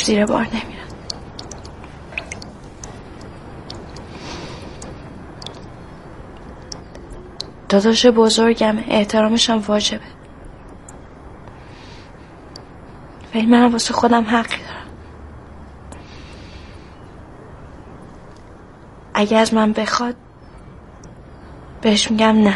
زیر بار نمیرن. داداش بزرگم، احترامشم واجبه، ولی من واسه خودم حقی دارم. اگه از من بخواد بهش میگم نه.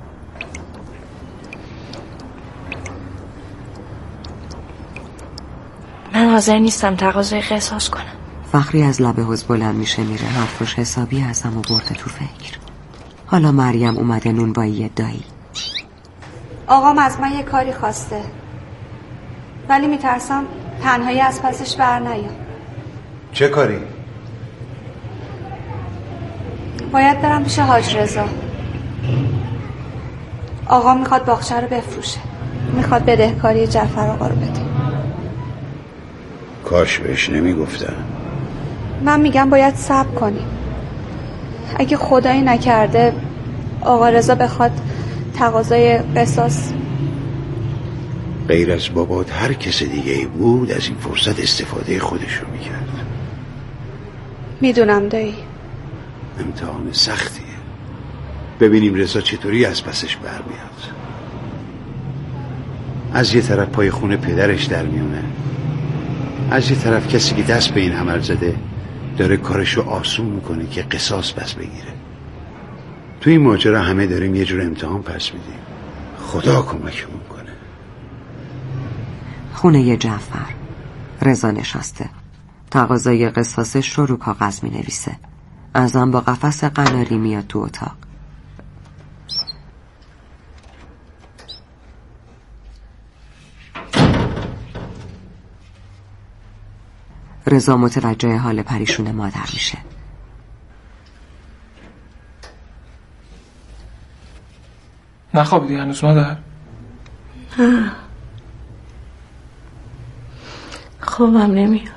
من حاضر نیستم تقاضای قصاص کنم. فخری از لب حوض بلند میشه میره، حرفش حسابی ازم و برده تو فکر. حالا مریم اومده نونوایی دایی. آقام از من یه کاری خواسته، ولی میترسم تنهایی از پسش بر نیام. چه کاری؟ باید برم پیش حاج رضا. آقا میخواد باغچه رو بفروشه، میخواد بدهکاری جعفر آقا رو بده. کاش بهش نمیگفتم. من میگم باید صبر کنیم. اگه خدایی نکرده آقا رضا بخواد تقاضای قصاص، غیر از بابات هر کس دیگه ای بود از این فرصت استفاده خودش رو میکرد. میدونم دایی. امتحان سختیه. ببینیم رضا چطوری از پسش برمیاد. از یه طرف پای خون پدرش در میونه، از یه طرف کسی که دست به این عمل زده داره کارشو آسون میکنه که قصاص پس بگیره. تو این ماجرا همه داریم یه جور امتحان پس میدیم. خدا کمکمون کنه. خونه جعفر. رضا نشسته، تقاضای قصاصش رو کاغذ می نویسه. ازم با قفس قناری میاد تو اتاق. رضا متوجه حال پریشون مادر میشه. نخوابیدی هنوز مادر؟ نه، خوابم نمیاد.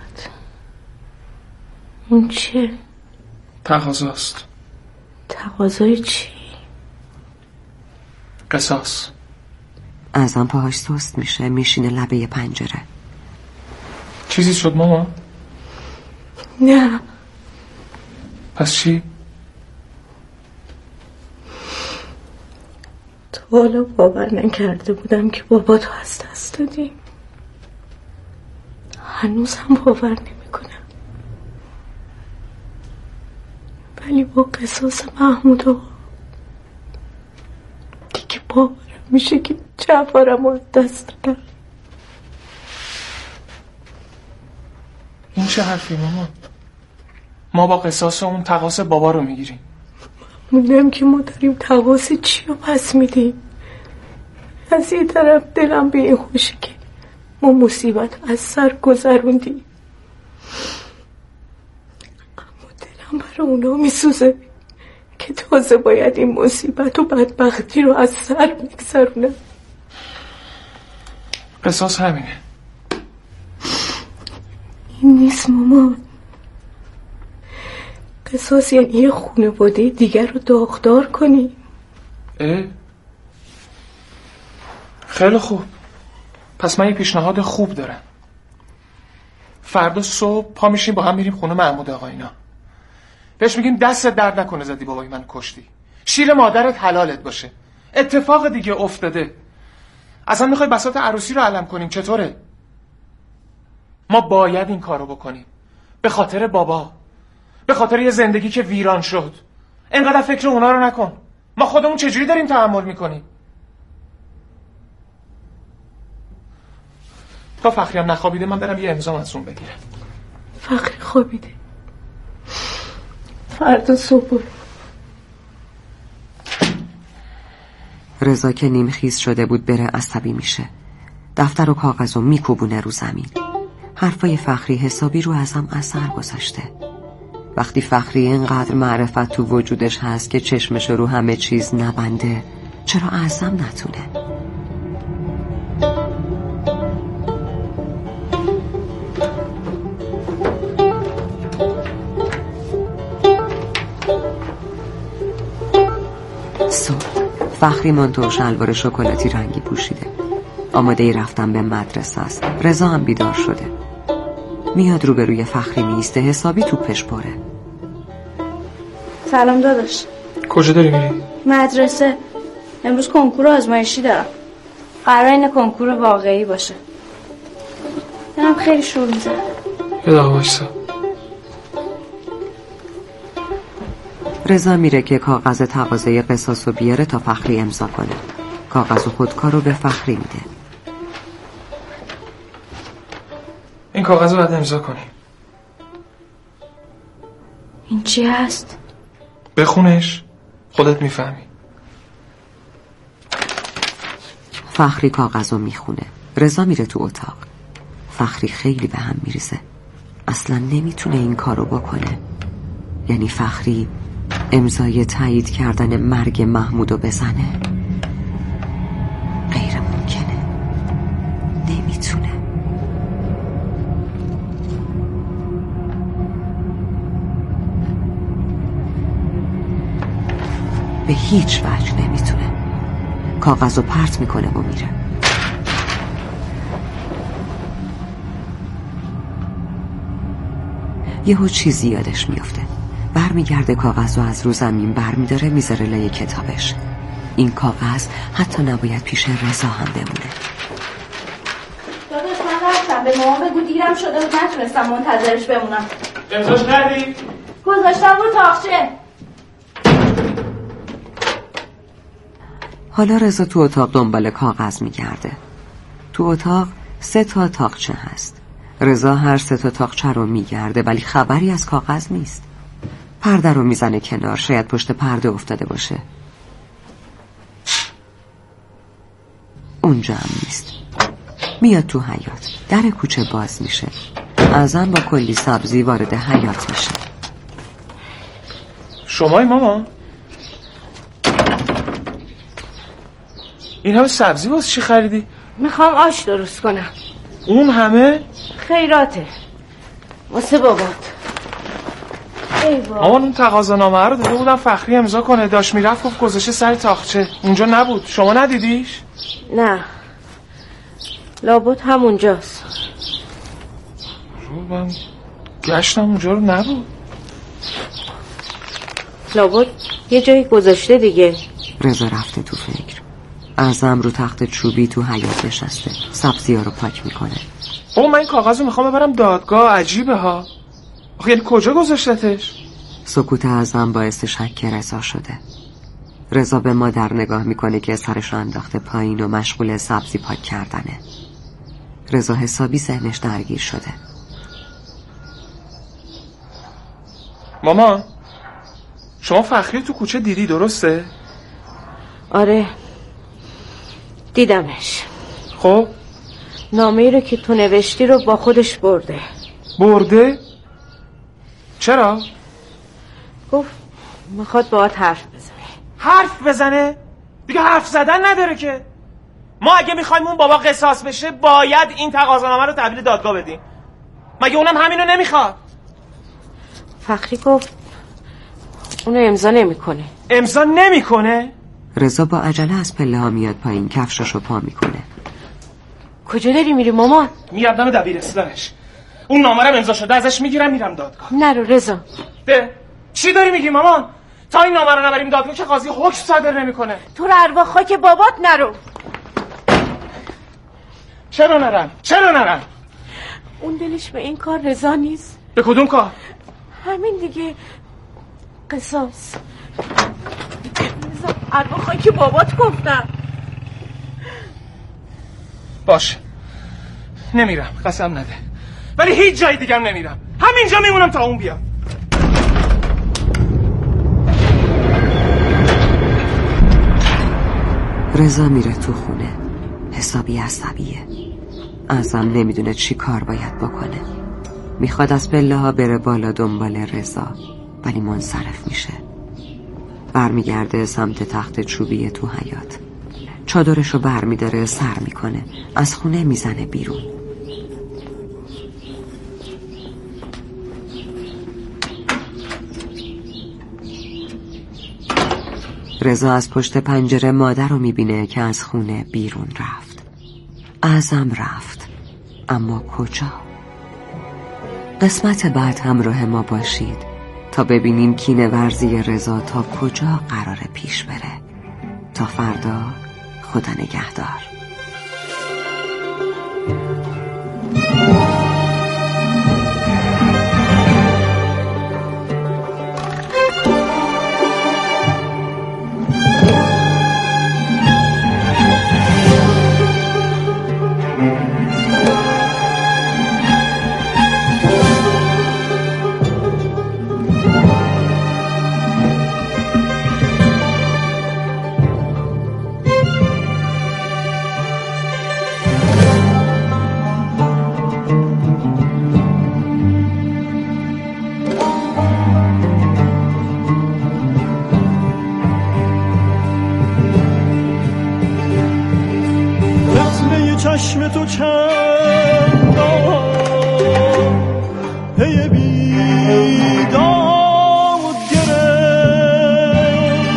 اون چیه؟ تقاضاست. تقاضای چی؟ قصاص. ازم پاهاش سست میشه، میشینه لبه پنجره. چیزی شد ماما؟ نه. پس چی؟ تا حالا باور نکرده بودم که باباتو از دست دادیم. هنوز هم باور نمیکنم. ولی با قصاص محمود آقا دیگه باورم میشه که جعفرم از دست دادم. این چه حرفی ماما؟ ما با قصاص اون تقاص بابا رو میگیریم. موندم که ما داریم تقاص چی رو پس میدیم. از یه طرف دلم به این خوشه که ما مصیبت از سر گذروندیم، اما دلم برای اونا میسوزه که تازه باید این مصیبت و بدبختی رو از سر بگذرونم. قصاص همینه. این نیست مامان. قصاص یعنی یه خانواده دیگر رو داغدار کنی. خیلی خوب. پس من یه پیشنهاد خوب دارم. فردا صبح پا میشیم با هم میریم خونه محمود آقا اینا. بهش میگیم دستت درد نکنه زدی بابای من کشتی. شیر مادرت حلالت باشه. اتفاق دیگه افتاده. اصلا میخوای بساط عروسی رو علم کنیم؟ چطوره؟ ما باید این کارو بکنیم. به خاطر بابا. به خاطر یه زندگی که ویران شد. انقدر فکر اونا رو نکن. ما خودمون چجوری داریم تحمل میکنیم؟ تا فخری هم نخوابیده من برم یه امضا از اون بگیرم. فخری خوابیده. فردا صبح برو. رضا که نیم خیز شده بود بره عصبی میشه. دفتر و کاغذو میکوبونه رو زمین. حرفای فخری حسابی رو ازم اثر گذاشته. وقتی فخری اینقدر معرفت تو وجودش هست که چشمش رو همه چیز نبنده، چرا ازم نتونه؟ صبح فخری مانتو و شلوار شکلاتی رنگی پوشیده. آماده رفتن به مدرسه است. رضا هم بیدار شده. میاد روبروی فخری میسته، حسابی توپش پره. سلام داداش. کجا داری میری؟ مدرسه. امروز کنکور آزمایشی دارم. قراره این کنکور واقعی باشه. دلم خیلی شور میزنه. یه دقیقه وایسا. رضا میره که کاغذ تقاضای قصاص رو بیاره تا فخری امضا کنه. کاغذ و خودکار رو به فخری میده. این کاغذ رو باید امضا کنی. این چی هست؟ بخونش، خودت میفهمی. فخری کاغذ رو میخونه. رضا میره تو اتاق. فخری خیلی به هم میریزه. اصلا نمیتونه این کارو بکنه. یعنی فخری امضای تایید کردن مرگ محمودو بزنه. غیر ممکنه. نمیتونه. به هیچ وجه نمیتونه. کاغذو پرت میکنه و میره. یهو چیزی یادش میافته. برمیگرده کاغذ رو از رو زمین برمیداره میذاره لای کتابش. این کاغذ حتی نباید پیش رضا هم بمونه. داداش من رفتم به مامان بگو دیرم شده بود نتونستم منتظرش بمونم. امضاش کردی؟ گذاشتم رو تاقچه. حالا رضا تو اتاق دنبال کاغذ میگرده. تو اتاق 3 تاقچه هست. رضا هر 3 تاقچه رو میگرده ولی خبری از کاغذ نیست. پرده رو میزنه کنار، شاید پشت پرده افتاده باشه. اونجا هم نیست. میاد تو حیاط. در کوچه باز میشه. اعظم با کلی سبزی وارد حیاط میشه. شمایی ماما؟ این همه سبزی واسه چی خریدی؟ میخوام آش درست کنم. اون همه؟ خیراته واسه بابات. مامان اون تقاضانامه رو داده بودم فخری امضا کنه، داشت میرفت گفت گذاشته سر تاقچه، اونجا نبود. شما ندیدیش؟ نه لابد همونجاست. من گشتم اونجا رو نبود. لابد یه جایی گذاشته دیگه. رضا رفته تو فکر. اعظم رو تخت چوبی تو حیاط نشسته، سبزی ها رو پاک میکنه. من این کاغذ رو میخوام ببرم دادگاه. عجیبه ها. آخه یعنی کجا گذاشتتش؟ سکوت اعظم باعث شک رضا شده. رضا به مادر نگاه میکنه که سرش انداخته پایین و مشغول سبزی پاک کردنه. رضا حسابی ذهنش درگیر شده. ماما شما فخری تو کوچه دیدی درسته؟ آره دیدمش. خب نامه‌ای رو که تو نوشتی رو با خودش برده. برده؟ چرا؟ گفت میخواد باهات حرف بزنه. حرف بزنه؟ دیگه حرف زدن نداره که. ما اگه میخوایم اون بابا قصاص بشه باید این تقاضانامه رو تحویل دادگاه بدیم. مگه اونم همینو نمیخواد؟ فخری گفت اونو امضا نمیکنه. امضا نمیکنه؟ رضا با عجله از پله ها میاد پایین، کفشاشو پا میکنه. کجا داری میری مامان؟ میرم دم دبیرستانش. اون نامه رو امضا شده ازش میگیرم میرم دادگاه. نرو رضا. چی داری میگی مامان؟ تا این نامه رو نبریم دادگاه که قاضی حکم صادر نمیکنه. تو رو ارواح خاک بابات نرو. چرا نرم؟ اون دلش به این کار رضا نیست. به کدوم کار؟ همین دیگه، قصاص. رضا ارواح خاک بابات گفتم. باشه نمیرم، قسم نده، ولی هیچ جای دیگه نمیرم. همینجا میمونم تا اون بیاد. رضا میره تو خونه، حسابی عصبیه. اعظم نمیدونه چی کار باید بکنه. میخواد از پله ها بره بالا دنبال رضا، ولی منصرف میشه. برمیگرده سمت تخت چوبی تو حیاط. چادرشو برمیداره، سر میکنه، از خونه میزنه بیرون. رضا از پشت پنجره مادر رو میبینه که از خونه بیرون رفت. اعظم رفت، اما کجا؟ قسمت بعد همراه ما باشید تا ببینیم کینه ورزی رضا تا کجا قراره پیش بره. تا فردا، خدا نگهدار. چشم تو چندان پی بیداد گرفت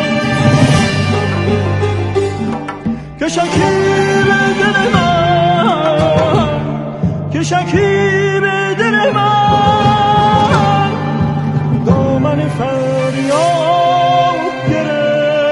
که شکیب دل من، که شکیب دل من دامن فریاد گرفت.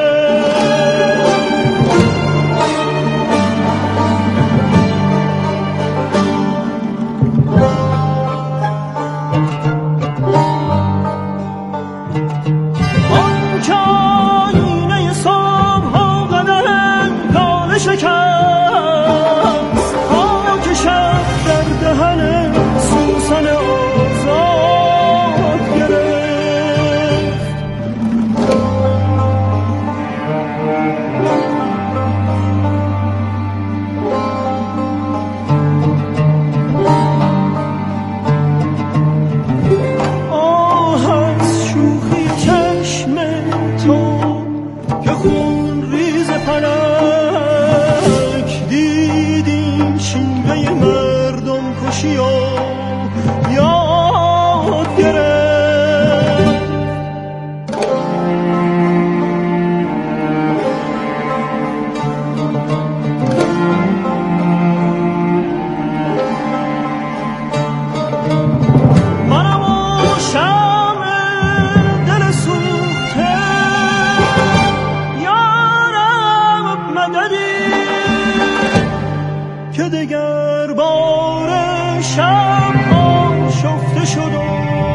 که دگر بار شب آشفته شد و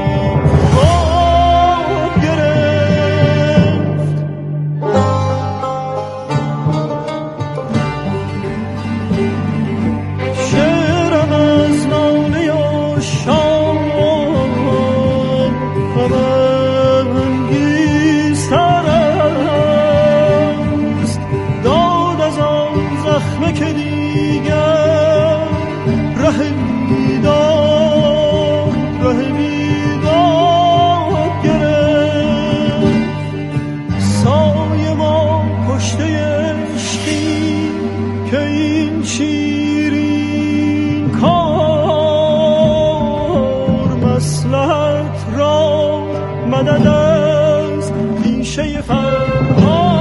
خواب گرفت. شعرم از ناله عاشقان غم‌انگیزتر است، داد از آن زخمه که دیگر ره بیداد گرفت. سایه ما کشته عشقی که این شیرین کار مصلحت را مدد از پیشه فرهاد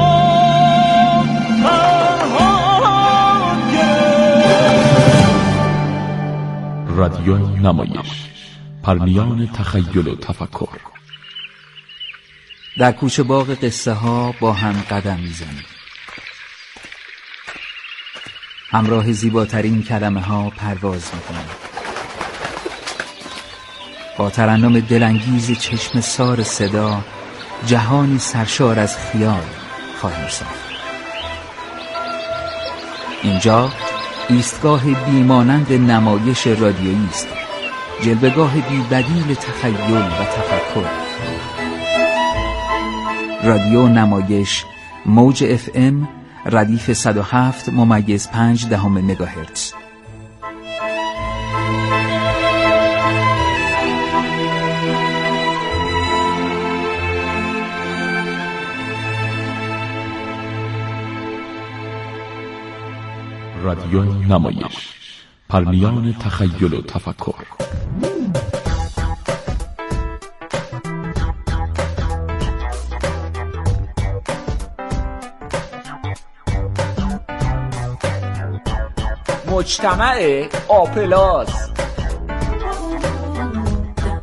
گرفت. رادیو نمایش، پرنیان تخیل و تفکر. در کوچه باغ قصه ها با هم قدم میزنیم، همراه زیباترین کلمه ها پرواز میکنیم، با ترنم دلانگیز چشم سار صدا جهانی سرشار از خیال خواهیم ساخت. اینجا ایستگاه بیمانند نمایش رادیویی است، جلوه‌گاه بی‌بدیل تخیل و تفکر. رادیو نمایش، موج FM ردیف 107.5 مگاهرتز. رادیو نمایش، پرنیان تخیل و تفکر. مجتمع آپلاس.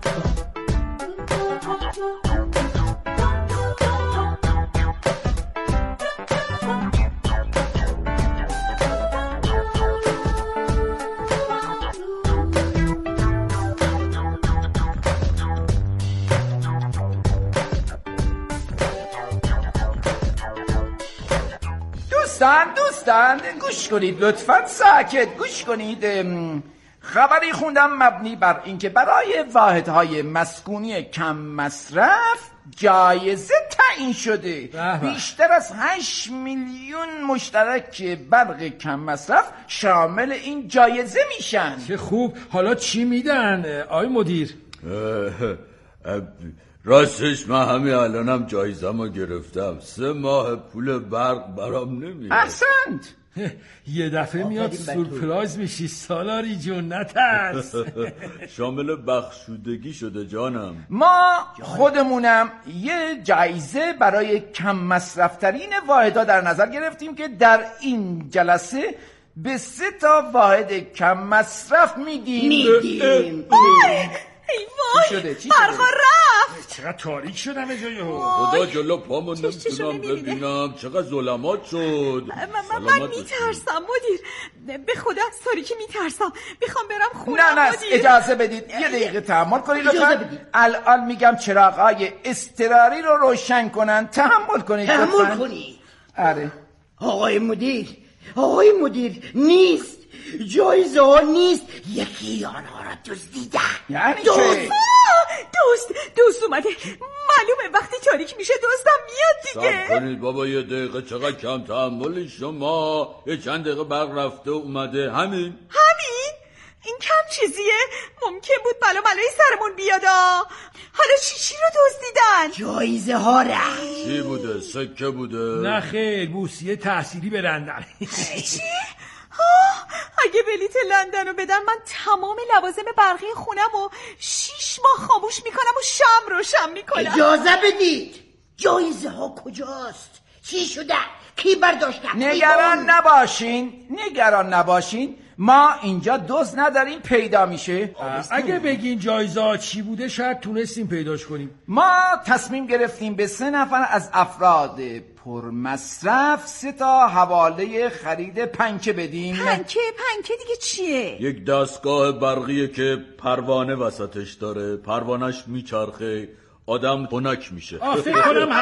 دوستان گوش کنید لطفاً، ساکت گوش کنید. خبری خوندم مبنی بر اینکه برای واحدهای مسکونی کم مصرف جایزه تعیین شده. بیشتر از 8 میلیون مشترک برق کم مصرف شامل این جایزه میشن. چه خوب. حالا چی میدن آقای مدیر؟ راستش من همین الانم جایزه‌مو گرفتم. 3 ماه پول برق برام نمیاد. احسنت. یه دفعه میاد سورپرایز میشی سالاری جون، نترس. شامل بخشودگی شده جانم. ما خودمونم یه جایزه برای کم مصرفترین واحدها در نظر گرفتیم که در این جلسه به 3 واحد کم مصرف میدیم. ای وای برقا رفت. چقدر تاریک شدم جای خدا جلو پامو نمیتونم ببینم. چقدر ظلمات شد. من میترسم مدیر، به خدا از تاریکی میترسم. میخوام برم خونه. نه اجازه بدید یه دقیقه تحمل کنید لطفا. الان میگم چراغای اضطراری رو روشن کنن. تحمل کنید. تحمل کنید. آره آقای مدیر نیست. جایزه ها نیست. یکی آنها را دزدیدن. یعنی دوست اومده. معلومه وقتی تاریک میشه دوستم میاد دیگه. صبر کنید بابا یه دقیقه. چقدر کم تحملی شما. یه چند دقیقه برق رفته اومده. همین این کم چیزیه. ممکن بود بلای سرمون بیادا. حالا چی رو دزدیدن؟ جایزه ها را. چی بوده؟ سکه بوده؟ نه خیر، بورسیه تحصیلی برندن. چی؟ اگه بلیت لندن رو بدن من تمام لوازم برقی خونم و 6 ماه خاموش میکنم و شم روشن میکنم. اجازه بدید. جایزه ها کجاست؟ چی شده؟ کی برداشته؟ نگران نباشین. ما اینجا دزد نداریم، پیدا میشه. اگه بگین جایزه ها چی بوده شاید تونستیم پیداش کنیم. ما تصمیم گرفتیم به 3 نفر از افراد پرمصرف 3 حواله خرید پنکه بدیم. پنکه دیگه چیه؟ یک دستگاه برقیه که پروانه وسطش داره. پروانش میچرخه، آدم خنک میشه. فکر کنم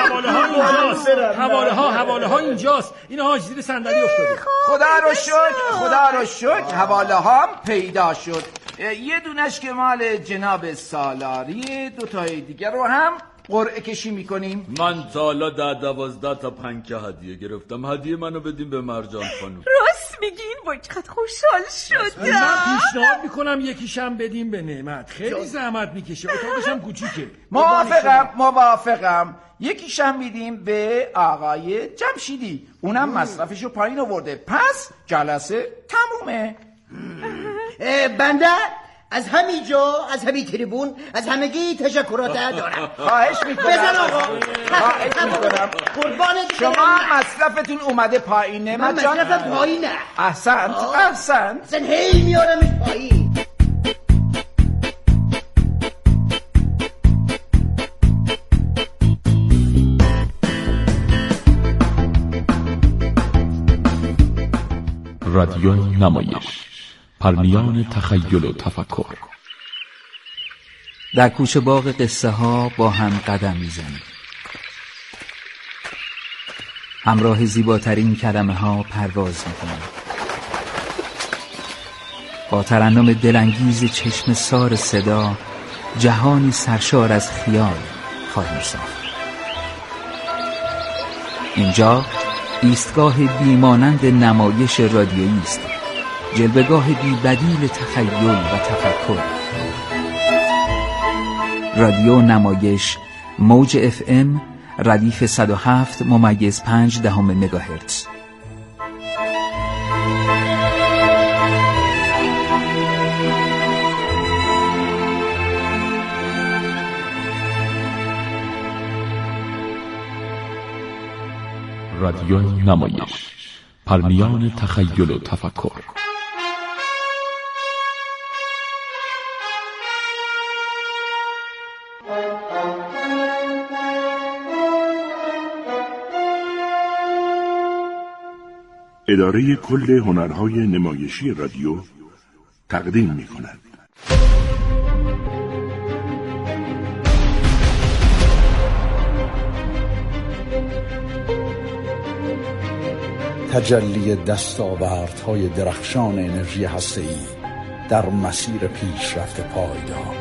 حواله ها اینجاست. اینها زیر صندلی افتاده. خدا رو شکر حواله ها پیدا شد. یه دونش که مال جناب سالاریه. 2 تای دیگر رو هم قرعه کشی میکنیم. من تا حالا 10-12 تا پنکه هدیه گرفتم. هدیه منو بدیم به مرجان خانم. راست میگین؟ وای چقدر خوشحال شدم. من پیشنهاد میکنم یکیشم بدیم به نعمت. خیلی زحمت میکشه، اتاقش هم کوچیکه. موافقم. یکیشم میدیم به آقای جمشیدی. اونم مصرفشو پایین آورده. پس جلسه تمومه. بنده از همینجا، از همین تریبون، از همگی تشکرات دارم. خواهش میکنم. بزن آقا. خواهش میکنم. قربانت. شما مصرفتون اومده پایینه. من مصرفم پایینه. احسنت. زن هی میارمش پایین. رادیو نمایش، پرمیان تخیل و تفکر. در کوچه باغ قصه ها با هم قدم میزنیم. همراه زیباترین کلمه ها پرواز میکنیم. با ترنم دلانگیز چشم سار صدا جهانی سرشار از خیال خواهیم ساخت. اینجا ایستگاه بیمانند نمایش رادیویی است. جلوه‌گاه بی بدیل تخیل و تفکر. رادیو نمایش، موج FM، ردیف 107.5 مگاهرتز. رادیو نمایش، پرمیان تخیل و تفکر. اداره کل هنرهای نمایشی رادیو تقدیم می‌کند. تجلی دستاوردهای درخشان انرژی هسته‌ای در مسیر پیشرفت پایدار.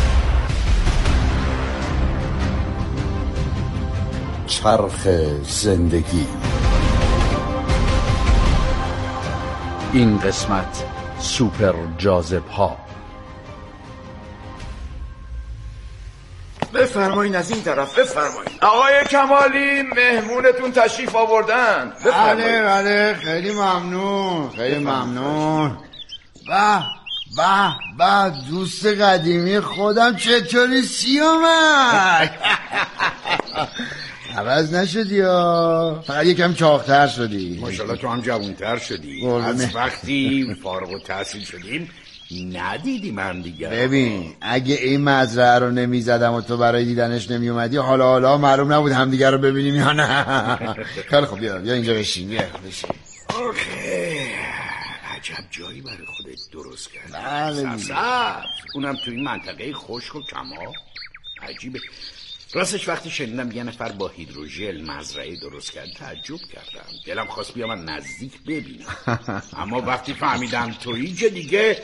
چرخ زندگی. این قسمت سوپر جاذب ها. بفرمایین از این طرف، بفرمایین. آقای کمالی مهمونتون تشریف آوردن. بله خیلی ممنون، خیلی ممنون. به دوست قدیمی خودم چطوری سیامک؟ عوض نشدی ها، فقط یکم چاق‌تر شدی. ماشاءالله تو هم جوان‌تر شدی. از وقتی فارغ التحصیل شدیم ندیدیم هم دیگه. ببین اگه این مزرعه رو نمیزدم و تو برای دیدنش نمی اومدی حالا معلوم نبود هم دیگه رو ببینیم یا نه. خیلی خب بیا اینجا بشین. آخه عجب جایی برای خودت درست کردی. بله سبز اونم تو این منطقه خشک و کما. عجیبه. راستش وقتی شنیدم یه نفر با هیدروژل مزرعه درست کرد تعجب کردم. دلم خواست بیام نزدیک ببینم. اما وقتی فهمیدم تویی دیگه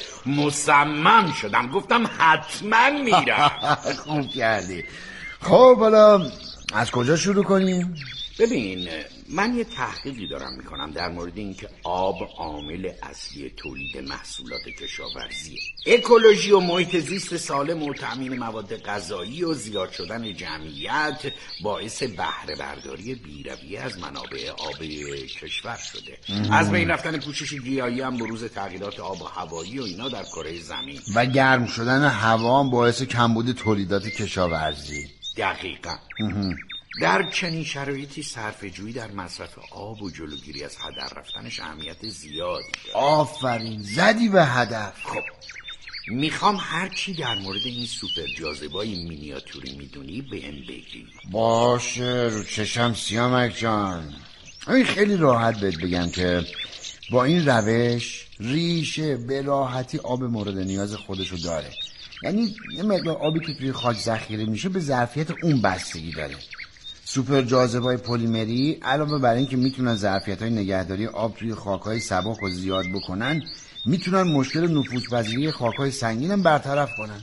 مصمم شدم، گفتم حتما میرم. خوب کردی. خب حالا از کجا شروع کنیم؟ ببین من یه تحقیقی دارم میکنم در مورد اینکه آب عامل اصلی تولید محصولات کشاورزیه. اکولوژی و محیط زیست سالم و تامین مواد غذایی و زیاد شدن جمعیت باعث بهره برداری بی‌رویه از منابع آب کشور شده. از بین رفتن پوشش گیاهی هم بروز تغییرات آب و هوایی و اینا در کره زمین و گرم شدن هوا هم باعث کمبود تولیدات کشاورزی. دقیقاً. در چنین شرایطی صرفه‌جویی در مصرف آب و جلوگیری از هدر رفتنش اهمیت زیادی داره. آفرین زدی به هدف. خب میخوام هرچی در مورد این سوپر جاذبه‌های مینیاتوری میدونی بهم بگی. باشه رو چشم سیامک جان. این خیلی راحت بهت بگم که با این روش ریشه به راحتی آب مورد نیاز خودشو داره. یعنی یه مقدار آبی که توی خاک ذخیره میشه به ظرفیت اون بستگی داره. سوپر جاذبه‌های پلیمری علاوه بر این که میتونن ظرفیت‌های نگهداری آب توی خاک‌های سبک رو زیاد بکنن، میتونن مشکل نفوذپذیری خاک‌های سنگین هم برطرف کنن.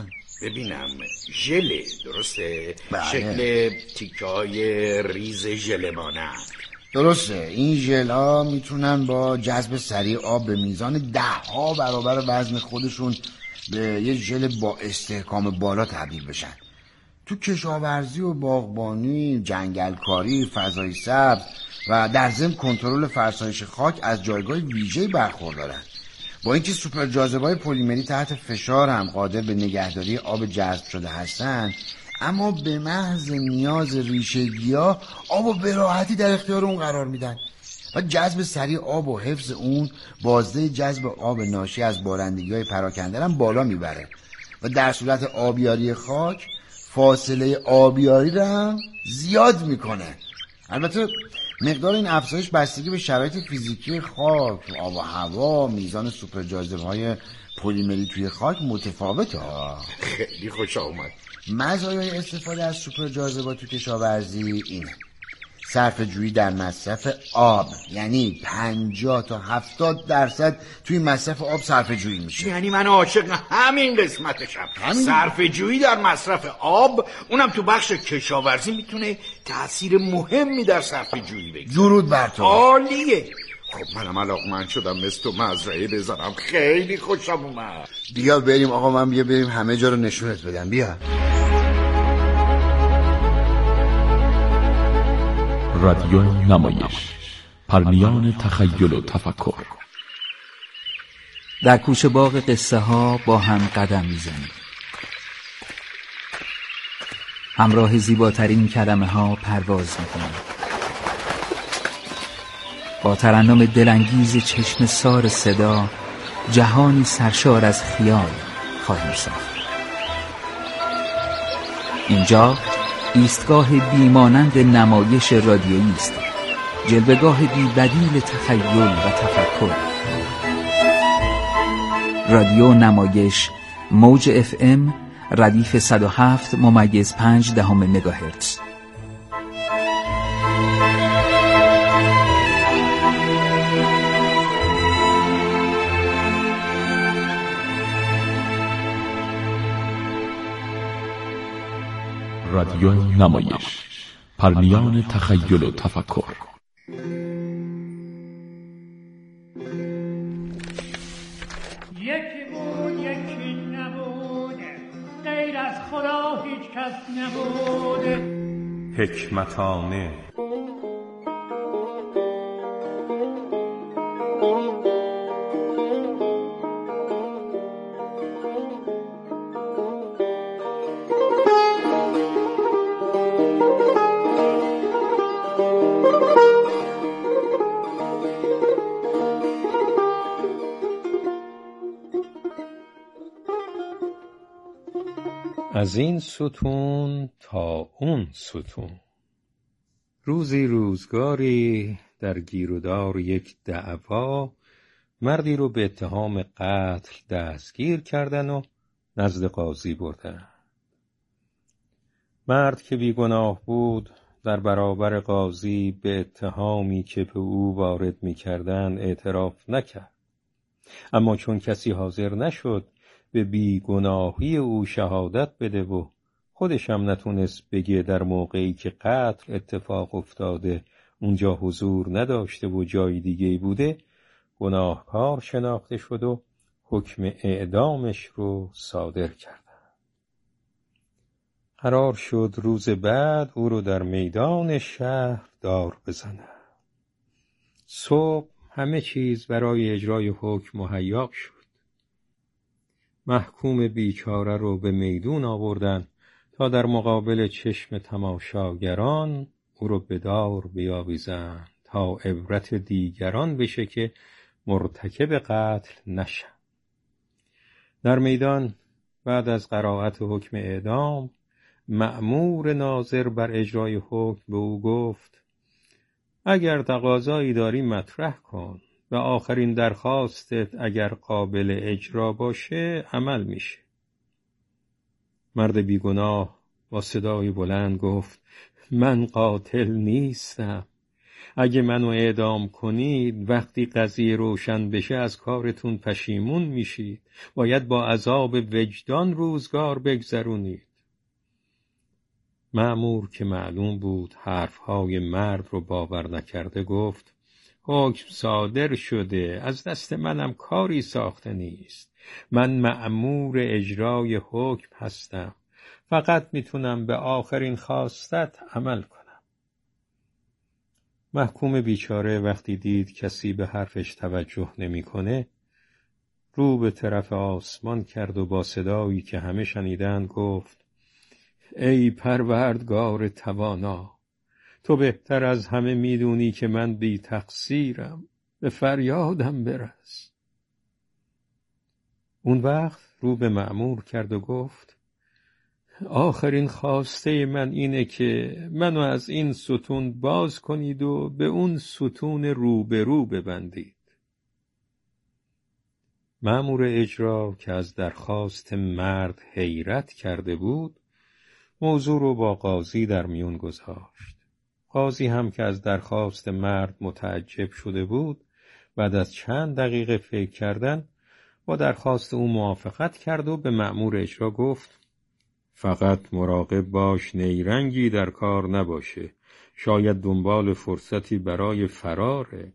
ببینم ژله درسته؟ بله. شکل تیکه‌های ریز ژلمانه. درسته. این ژل‌ها میتونن با جذب سریع آب به میزان 10 برابر وزن خودشون به یه ژل با استحکام بالا تبدیل بشن. تو کشاورزی و باغبانی، جنگلکاری، فضای سبز و در ضمن کنترل فرسایش خاک از جایگاه ویژه‌ای برخوردارن. با اینکه سوپر جاذبه‌های پلیمری تحت فشار هم قادر به نگهداری آب جذب شده هستن، اما به محض نیاز ریشه گیاه آبو به راحتی در اختیار اون قرار میدن و جذب سریع آب و حفظ اون بازده جذب آب ناشی از بارندگی‌های پراکنده هم بالا میبره و در صورت آبیاری خاک فاصله آبیاری رو هم زیاد میکنه. البته مقدار این افزایش بستگی به شرایط فیزیکی خاک، آب و هوا، میزان سوپر جاذبه‌های پلیمری توی خاک متفاوته ها. خیلی خوش آمد. مزایای استفاده از سوپر جاذبه تو کشاورزی اینه: صرفه جویی در مصرف آب، یعنی 50 تا 70% توی مصرف آب صرفه جویی میشه. یعنی من عاشق همین قسمتشم. صرفه جویی در مصرف آب، اونم تو بخش کشاورزی میتونه تأثیر مهمی در صرفه جویی بگذاره. درود بر تو. عالیه. خب منم علاقمند شدم مثل تو مزرعه بزنم. خیلی خوشم اومد. بیا بریم آقا، من بیا بریم همه جا رو نشونت بدم. بیا. رادیو نمایش، پرمیان تخیل و تفکر. در کوچه باغ قصه ها با هم قدم میزنیم. همراه زیباترین کلمه ها پرواز میکنیم. با ترنم دلانگیز چشم سار صدا جهانی سرشار از خیال خواهیم ساخت. اینجا ایستگاه بیمانند نمایش رادیویی است، جلوه‌گاه بی‌بدیل تخیل و تفکر. رادیو نمایش، موج FM، ردیف 107.5 مگاهرتز. رادیو نمایش، پرنیان تخیل و تفکر. یکی بود یکی نبود، غیر از خدا هیچ کس نبود. حکمتانه. از این ستون تا اون ستون. روزی روزگاری در گیرودار یک دعوا مردی رو به اتهام قتل دستگیر کردن و نزد قاضی بردن. مرد که بیگناه بود در برابر قاضی به اتهامی که به او وارد می‌کردند اعتراف نکرد. اما چون کسی حاضر نشد به بیگناهی او شهادت بده و خودش هم نتونست بگه در موقعی که قتل اتفاق افتاده اونجا حضور نداشته و جای دیگه بوده، گناهکار شناخته شد و حکم اعدامش رو صادر کردن. قرار شد روز بعد او رو در میدان شهر دار بزنن. صبح همه چیز برای اجرای حکم مهیا شد. محکوم بیچاره رو به میدون آوردن تا در مقابل چشم تماشاگران او رو به دار بیاویزند تا عبرت دیگران بشه که مرتکب قتل نشن. در میدان بعد از قرائت حکم اعدام مأمور ناظر بر اجرای حکم به او گفت اگر تقاضایی داری مطرح کن و آخرین درخواستت اگر قابل اجرا باشه عمل میشه. مرد بیگناه با صدای بلند گفت من قاتل نیستم. اگه منو اعدام کنید وقتی قضیه روشن بشه از کارتون پشیمون میشید. باید با عذاب وجدان روزگار بگذرونید. مأمور که معلوم بود حرفهای مرد رو باور نکرده گفت حکم صادر شده، از دست منم کاری ساخته نیست. من مأمور اجرای حکم هستم. فقط میتونم به آخرین خواستت عمل کنم. محکوم بیچاره وقتی دید کسی به حرفش توجه نمیکنه، رو به طرف آسمان کرد و با صدایی که همه شنیدند گفت ای پروردگار توانا، تو بهتر از همه میدونی که من بی تقصیرم، به فریادم برس. اون وقت رو به مأمور کرد و گفت آخرین خواسته من اینه که منو از این ستون باز کنید و به اون ستون روبرو ببندید. مأمور اجرا که از درخواست مرد حیرت کرده بود موضوع رو با قاضی در میون گذاشت. قاضی هم که از درخواست مرد متعجب شده بود بعد از چند دقیقه فکر کردن با درخواست او موافقت کرد و به مأمور اجرا گفت فقط مراقب باش نیرنگی در کار نباشه، شاید دنبال فرصتی برای فراره.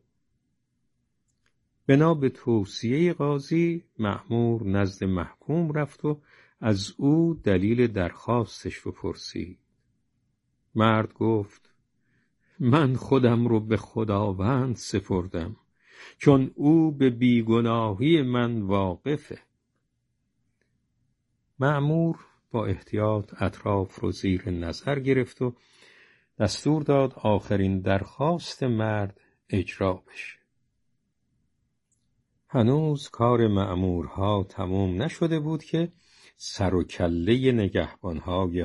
بنا به توصیه قاضی مأمور نزد محکوم رفت و از او دلیل درخواستش رو پرسید. مرد گفت من خودم رو به خداوند سپردم چون او به بیگناهی من واقفه. مأمور با احتیاط اطراف رو زیر نظر گرفت و دستور داد آخرین درخواست مرد اجرا بشه. هنوز کار مأمورها تمام نشده بود که سر و کله نگهبانهای